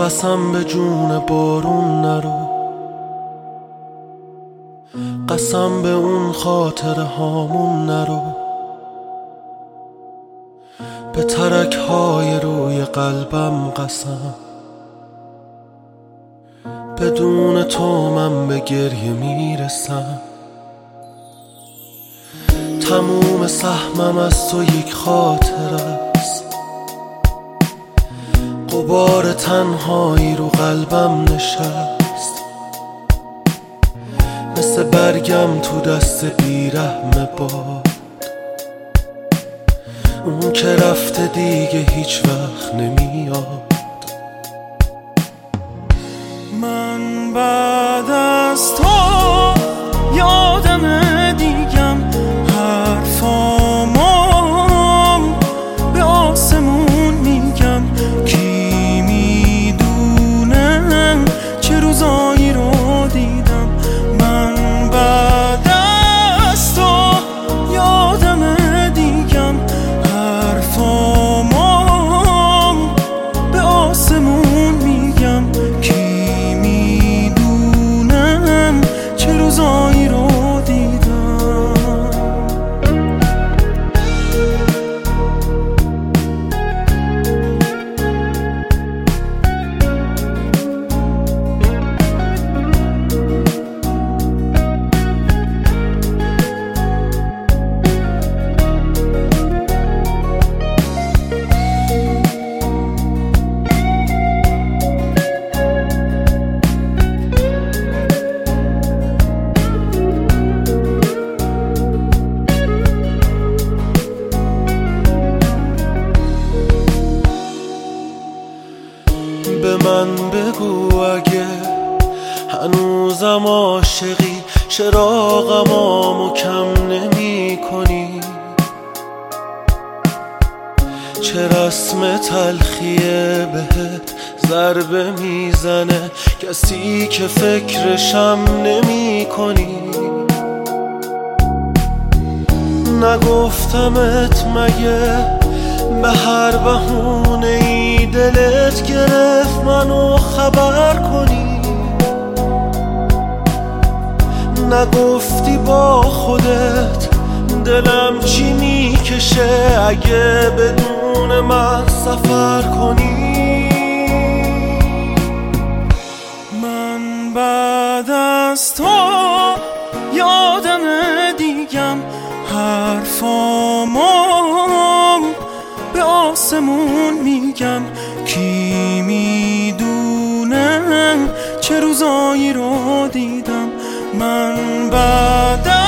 قسم به جون بارون نرو، قسم به اون خاطره هامون نرو، به ترک های روی قلبم قسم، بدون تو من به گریه میرسم. تموم سهمم از تو یک خاطره است، غبار تنهایی رو قلبم نشست، مثل برگم تو دست بیرحم باد، اون که رفته دیگه هیچ وقت نمیاد. من بعد از تو یادم دیگم حرفامو به آسمون میگم، کی میدونه چه روزایی رو دیدم. من بعد از تو یادم دیگم حرفامو به آسمون میگم، کی میدونه چه روزایی رو دیدم. به من بگو اگه هنوزم عاشقی، چراغمو کم نمی کنی، چه رسم تلخیه بهت ضربه میزنه، کسی که فکرشم نمی کنی. نگفتمت مگه به هر بهونه ای دلت گرفت منو خبر کنی؟ نگفتی با خودت دلم چی میکشه اگه بدون من سفر کنی؟ من بعد از تو یادم دیگم حرفامو به آسمون میگم، کی میدونه چه روزایی رو دیدم. من بعد